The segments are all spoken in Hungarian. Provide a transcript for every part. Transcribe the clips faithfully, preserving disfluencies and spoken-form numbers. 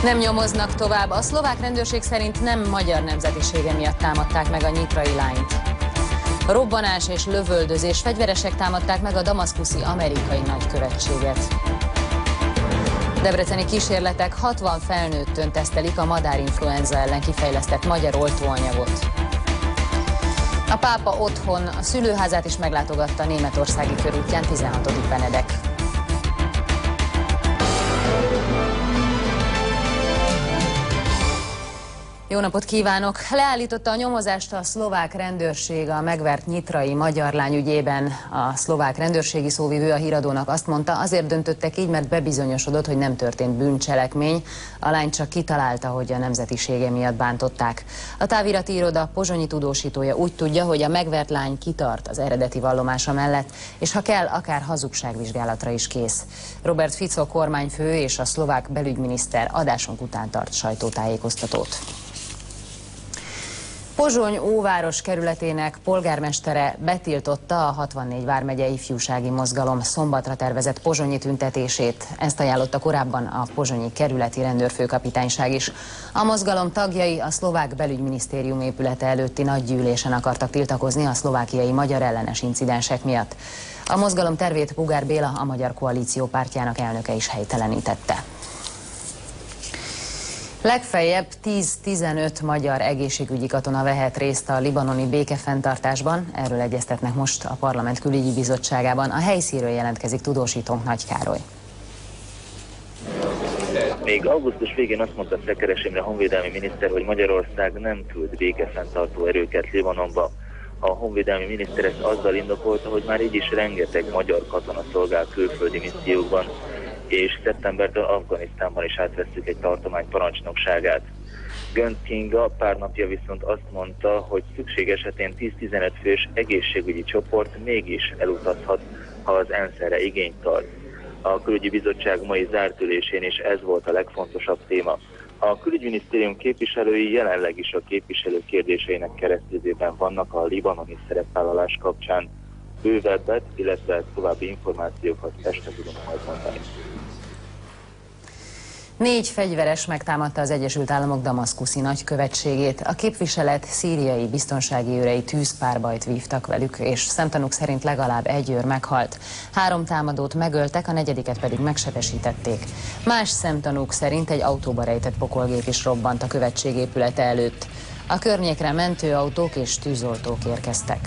Nem nyomoznak tovább. A szlovák rendőrség szerint nem magyar nemzetisége miatt támadták meg a nyitrai lányt. Robbanás és lövöldözés, fegyveresek támadták meg a damaszkuszi amerikai nagykövetséget. Debreceni kísérletek hatvan felnőttön tesztelik a madárinfluenza ellen kifejlesztett magyar oltóanyagot. A pápa otthon a szülőházát is meglátogatta németországi körútján tizenhatodik Benedek. Jó napot kívánok! Leállította a nyomozást a szlovák rendőrség a megvert nyitrai magyar lány ügyében. A szlovák rendőrségi szóvivő a Híradónak azt mondta, azért döntöttek így, mert bebizonyosodott, hogy nem történt bűncselekmény. A lány csak kitalálta, hogy a nemzetisége miatt bántották. A távirati iroda pozsonyi tudósítója úgy tudja, hogy a megvert lány kitart az eredeti vallomása mellett, és ha kell, akár hazugságvizsgálatra is kész. Robert Fico kormányfő és a szlovák belügyminiszter adásunk után tart sajtótájékoztatót. Pozsony óváros kerületének polgármestere betiltotta a hatvannégy vármegyei ifjúsági mozgalom szombatra tervezett pozsonyi tüntetését. Ezt ajánlotta korábban a pozsonyi kerületi rendőrfőkapitányság is. A mozgalom tagjai a szlovák belügyminisztérium épülete előtti nagygyűlésen akartak tiltakozni a szlovákiai magyar ellenes incidensek miatt. A mozgalom tervét Bugár Béla, a Magyar Koalíció pártjának elnöke is helytelenítette. Legfeljebb tíz-tizenöt magyar egészségügyi katona vehet részt a libanoni békefenntartásban, erről egyeztetnek most a Parlament Külügyi Bizottságában. A helyszínről jelentkezik tudósítónk Nagy Károly. Még augusztus végén azt mondta Szekeres Imre honvédelmi miniszter, hogy Magyarország nem küld békefenntartó erőket Libanonba. A honvédelmi miniszter ezt azzal indokolta, hogy már így is rengeteg magyar katona szolgál külföldi missziókban, és szeptembertől Afganisztánban is átveszük egy tartomány parancsnokságát. Gönc Kinga pár napja viszont azt mondta, hogy szükség esetén tíz-tizenöt fős egészségügyi csoport mégis elutazhat, ha az ENSZ erre igényt tart. A Külügyi Bizottság mai zárt ülésén is ez volt a legfontosabb téma. A Külügyminisztérium képviselői jelenleg is a képviselő kérdéseinek keresztezében vannak a libanoni szerepvállalás kapcsán. Bővebbet, illetve további információkat este tudunk majd mondani. Négy fegyveres megtámadta az Egyesült Államok damaszkuszi nagykövetségét. A képviselet szíriai biztonsági őrei tűzpárbajt vívtak velük, és szemtanúk szerint legalább egy őr meghalt. Három támadót megöltek, a negyediket pedig megsebesítették. Más szemtanúk szerint egy autóba rejtett pokolgép is robbant a követség épülete előtt. A környékre mentőautók és tűzoltók érkeztek.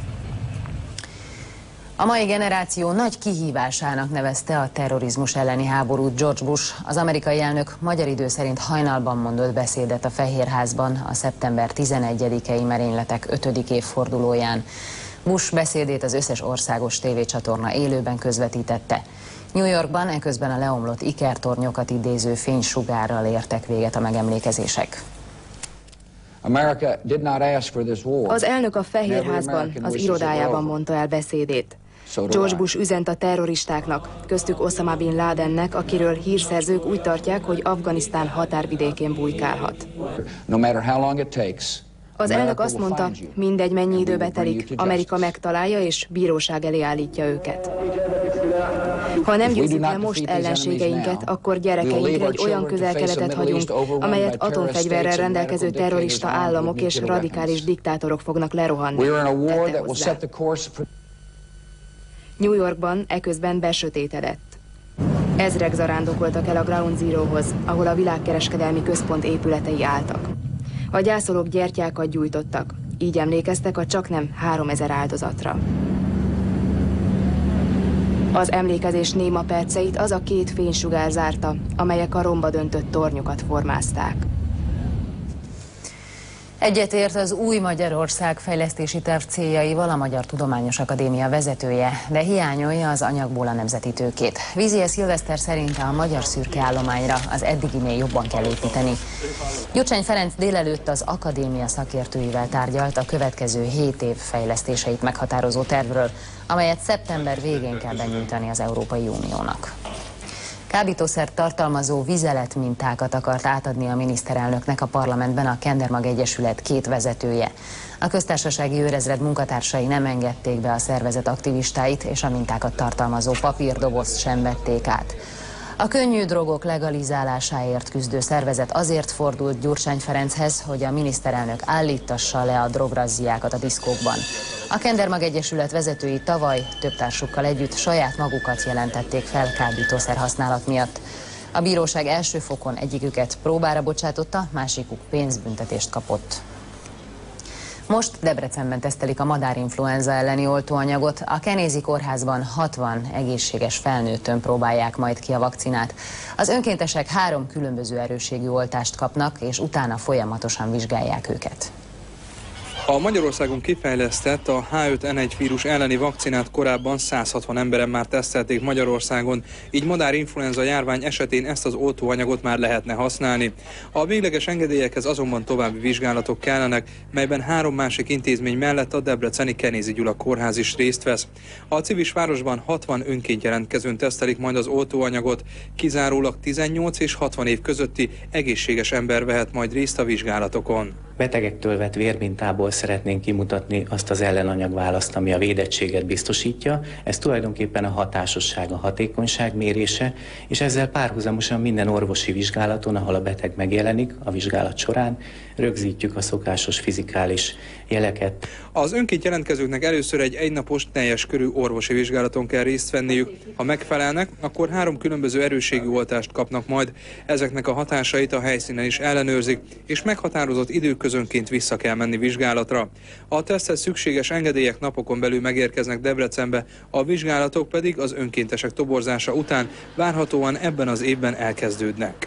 A mai generáció nagy kihívásának nevezte a terrorizmus elleni háborút George Bush. Az amerikai elnök magyar idő szerint hajnalban mondott beszédet a Fehérházban a szeptember tizenegyedikei merényletek ötödik évfordulóján. Bush beszédét az összes országos tévécsatorna élőben közvetítette. New Yorkban eközben a leomlott ikertornyokat idéző fénysugárral értek véget a megemlékezések. Az elnök a Fehérházban, az irodájában mondta el beszédét. George Bush üzent a terroristáknak, köztük Osama Bin Ladennek, akiről hírszerzők úgy tartják, hogy Afganisztán határvidékén bujkálhat. Az elnök azt mondta, mindegy mennyi időbe telik, Amerika megtalálja és bíróság elé állítja őket. Ha nem győzzük le most ellenségeinket, akkor gyerekeinkre egy olyan Közel-Keletet hagyunk, amelyet atomfegyverrel rendelkező terrorista államok és radikális diktátorok fognak lerohanni. New Yorkban eközben besötétedett. Ezrek zarándokoltak el a Ground Zerohoz, ahol a világkereskedelmi központ épületei álltak. A gyászolók gyertyákat gyújtottak, így emlékeztek a csaknem háromezer áldozatra. Az emlékezés néma perceit az a két fénysugár zárta, amelyek a romba döntött tornyokat formázták. Egyetért az új Magyarország fejlesztési terv céljaival a Magyar Tudományos Akadémia vezetője, de hiányolja az anyagból a nemzeti tőkét. Vizie Szilveszter szerint a magyar szürke állományra az eddiginél jobban kell építeni. Gyurcsány Ferenc délelőtt az akadémia szakértőivel tárgyalt a következő hét év fejlesztéseit meghatározó tervről, amelyet szeptember végén kell benyújtani az Európai Uniónak. Kábítószert tartalmazó vizeletmintákat akart átadni a miniszterelnöknek a parlamentben a Kendermag Egyesület két vezetője. A köztársasági őrezred munkatársai nem engedték be a szervezet aktivistáit, és a mintákat tartalmazó papírdobozt sem vették át. A könnyű drogok legalizálásáért küzdő szervezet azért fordult Gyurcsány Ferenchez, hogy a miniszterelnök állítassa le a drograzziákat a diszkókban. A Kendermag Egyesület vezetői tavaly több társukkal együtt saját magukat jelentették fel kábítószer használat miatt. A bíróság első fokon egyiküket próbára bocsátotta, másikuk pénzbüntetést kapott. Most Debrecenben tesztelik a madárinfluenza elleni oltóanyagot. A Kenézi kórházban hatvan egészséges felnőttön próbálják majd ki a vakcinát. Az önkéntesek három különböző erősségű oltást kapnak, és utána folyamatosan vizsgálják őket. A Magyarországon kifejlesztett a há öt en egy vírus elleni vakcinát korábban száz hatvan emberen már tesztelték Magyarországon, így madárinfluenza járvány esetén ezt az oltóanyagot már lehetne használni. A végleges engedélyekhez azonban további vizsgálatok kellenek, melyben három másik intézmény mellett a debreceni Kenézi Gyula kórház is részt vesz. A Civisvárosban hatvan önként jelentkezőn tesztelik majd az oltóanyagot, kizárólag tizennyolc és hatvan év közötti egészséges ember vehet majd részt a vizsgálatokon. Betegektől vett vérmintából szeretnénk kimutatni azt az ellenanyagválaszt, ami a védettséget biztosítja. Ez tulajdonképpen a hatásosság, a hatékonyság mérése, és ezzel párhuzamosan minden orvosi vizsgálaton, ahol a beteg megjelenik a vizsgálat során, rögzítjük a szokásos fizikális jeleket. Az önként jelentkezőknek először egy egynapos teljes körű orvosi vizsgálaton kell részt venniük. Ha megfelelnek, akkor három különböző erősségű oltást kapnak majd. Ezeknek a hatásait a helyszínen is ellenőrzik, és meghatározott időközönként vissza kell menni vizsgálatra. A teszthez szükséges engedélyek napokon belül megérkeznek Debrecenbe, a vizsgálatok pedig az önkéntesek toborzása után várhatóan ebben az évben elkezdődnek.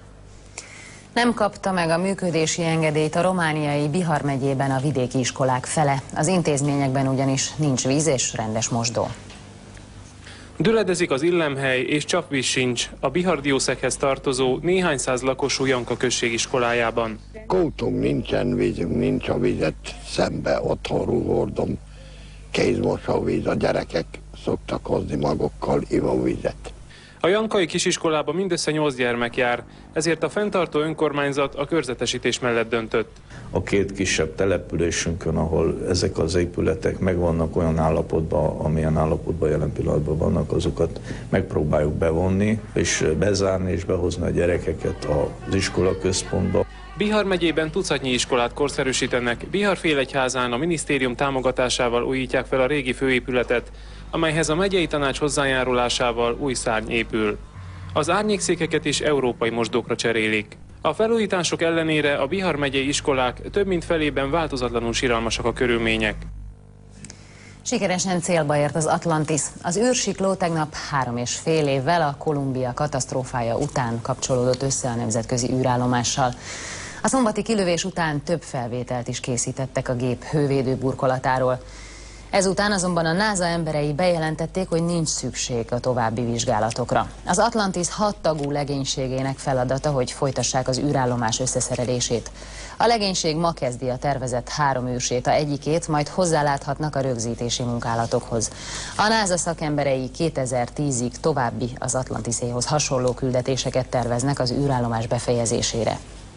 Nem kapta meg a működési engedélyt a romániai Bihar megyében a vidéki iskolák fele. Az intézményekben ugyanis nincs víz és rendes mosdó. Düledezik az illemhely és csapvíz sincs a Bihar diószeghez tartozó néhány száz lakosú Janka község iskolájában. Kótunk nincsen, vízünk nincs, a vizet szembe otthonról hordom. Kézmosóvíz, a gyerekek szoktak hozni magukkal ivóvizet. A jankai kisiskolában mindössze nyolc gyermek jár, ezért a fenntartó önkormányzat a körzetesítés mellett döntött. A két kisebb településünkön, ahol ezek az épületek megvannak olyan állapotban, amilyen állapotban jelen pillanatban vannak, azokat megpróbáljuk bevonni, és bezárni és behozni a gyerekeket az iskolaközpontba. Bihar megyében tucatnyi iskolát korszerűsítenek, Bihar Félegyházán a minisztérium támogatásával újítják fel a régi főépületet, amelyhez a megyei tanács hozzájárulásával új szárny épül. Az árnyékszékeket is európai mosdókra cserélik. A felújítások ellenére a Bihar megyei iskolák több mint felében változatlanul siralmasak a körülmények. Sikeresen célba ért az Atlantis. Az űrsikló tegnap három és fél évvel a Kolumbia katasztrófája után kapcsolódott össze a nemzetközi űrállomással. A szombati kilövés után több felvételt is készítettek a gép hővédő burkolatáról. Ezután azonban a NASA emberei bejelentették, hogy nincs szükség a további vizsgálatokra. Az Atlantis hat tagú legénységének feladata, hogy folytassák az űrállomás összeszerelését. A legénység ma kezdi a tervezett három űrséta egyikét, majd hozzáláthatnak a rögzítési munkálatokhoz. A NASA szakemberei kétezer-tízig további az Atlantiséhoz hasonló küldetéseket terveznek az űrállomás befejezésére.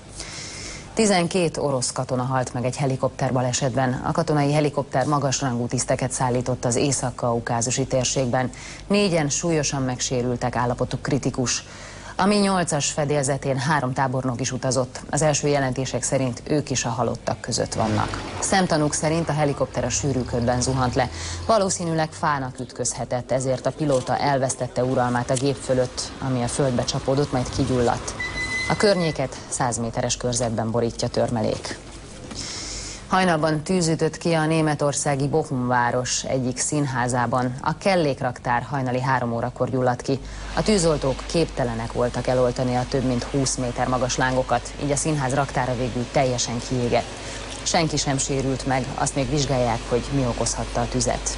tizenkét orosz katona halt meg egy helikopter balesetben. A katonai helikopter magasrangú tiszteket szállított az észak-kaukázusi térségben. Négyen súlyosan megsérültek, állapotuk kritikus. A Mi nyolcas fedélzetén három tábornok is utazott. Az első jelentések szerint ők is a halottak között vannak. Szemtanúk szerint a helikopter a sűrű ködben zuhant le. Valószínűleg fának ütközhetett, ezért a pilóta elvesztette uralmát a gép fölött, ami a földbe csapódott, majd kigyulladt. A környéket száz méteres körzetben borítja törmelék. Hajnalban tűz ütött ki a németországi Bochum város egyik színházában. A kellékraktár hajnali három órakor gyulladt ki. A tűzoltók képtelenek voltak eloltani a több mint húsz méter magas lángokat, így a színház raktára végül teljesen kiégett. Senki sem sérült meg, azt még vizsgálják, hogy mi okozhatta a tüzet.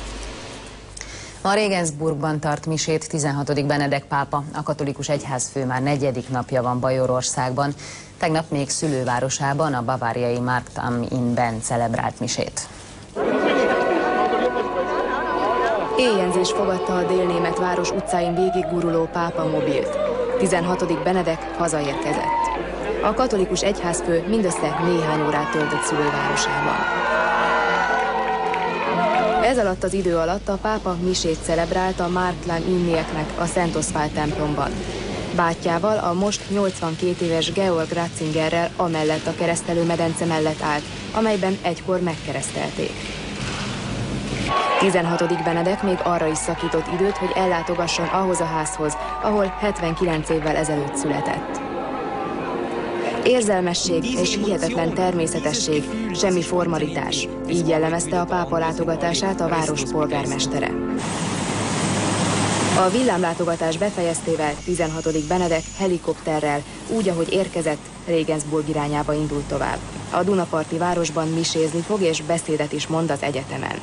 Ma Regensburgban tart misét tizenhatodik Benedek pápa, a katolikus egyházfő már negyedik napja van Bajorországban. Tegnap még szülővárosában, a baváriai Markt am Innben celebrált misét. Éjjelzés fogadta a délnémet város utcáin végigguruló pápa mobilt. tizenhatodik Benedek hazaérkezett. A katolikus egyházfő mindössze néhány órát töltött szülővárosában. Ez alatt az idő alatt a pápa misét celebrált a Markt am Innieknek a Szent Oszpál templomban. Bátyjával, a most nyolcvankét éves Georg Ratzingerrel amellett a keresztelőmedence mellett állt, amelyben egykor megkeresztelték. tizenhatodik Benedek még arra is szakított időt, hogy ellátogasson ahhoz a házhoz, ahol hetvenkilenc évvel ezelőtt született. Érzelmesség és hihetetlen természetesség, semmi formalitás. Így jellemezte a pápa látogatását a város polgármestere. A villámlátogatás befejeztével tizenhatodik Benedek helikopterrel, úgy, ahogy érkezett, Regensburg irányába indult tovább. A Dunaparti városban misézni fog és beszédet is mond az egyetemen.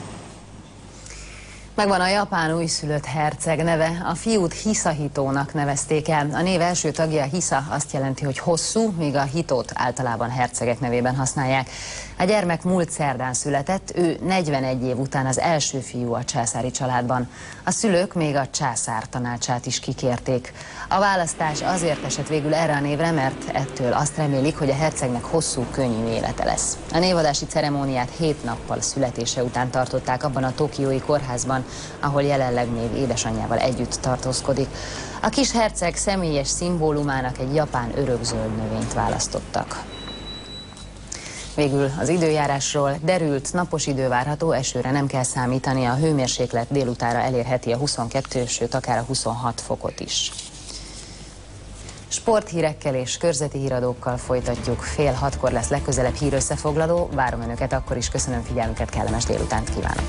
Megvan a japán újszülött herceg neve, a fiút Hisahitónak nevezték el. A név első tagja, Hisa, azt jelenti, hogy hosszú, míg a Hitót általában hercegek nevében használják. A gyermek múlt szerdán született, ő negyvenegy év után az első fiú a császári családban. A szülők még a császár tanácsát is kikérték. A választás azért esett végül erre a névre, mert ettől azt remélik, hogy a hercegnek hosszú, könnyű élete lesz. A névadási ceremóniát hét nappal születése után tartották abban a tokiói kórházban, ahol jelenleg még édesanyjával együtt tartózkodik. A kis herceg személyes szimbólumának egy japán örökzöld növényt választottak. Végül az időjárásról: derült, napos idő várható, esőre nem kell számítani, a hőmérséklet délutára elérheti a huszonkettő, sőt akár a huszonhat fokot is. Sporthírekkel és körzeti híradókkal folytatjuk. Fél hatkor lesz legközelebb hírösszefoglaló. Várom Önöket akkor is, köszönöm figyelmüket, kellemes délutánt kívánok!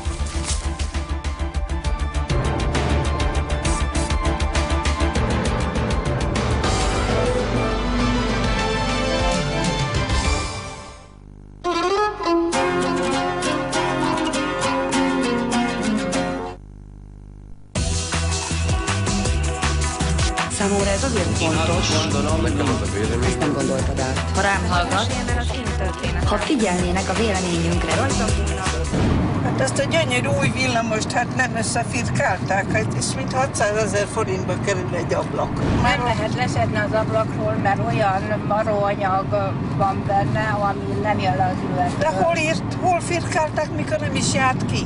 Számomra ez azért fontos. Gondolom, nekem az a vélemény. Ezt nem gondoltad át. Ha rám hallgat, ha figyelnének a véleményünkre. Hát ezt a gyönyörű új villamost hát nem összefirkálták, hát és mint hatszázezer forintba kerül egy ablak. Nem lehet leszedni az ablakról, mert olyan maróanyag van benne, ami nem jön le az üvegből. De hol írt, hol firkálták, mikor nem is járt ki?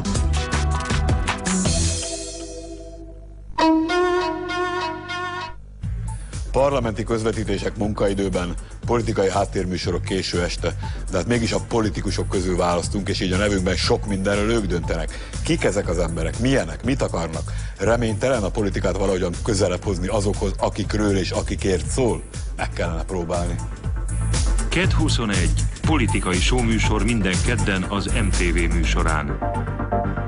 Parlamenti közvetítések munkaidőben, politikai háttérműsorok késő este, de hát mégis a politikusok közül választunk, és így a nevünkben sok mindenről ők döntenek. Kik ezek az emberek? Milyenek? Mit akarnak? Reménytelen a politikát valahogyan közelebb hozni azokhoz, akikről és akikért szól? Meg kellene próbálni. Ked huszonegy. Politikai showműsor minden kedden az em té vé műsorán.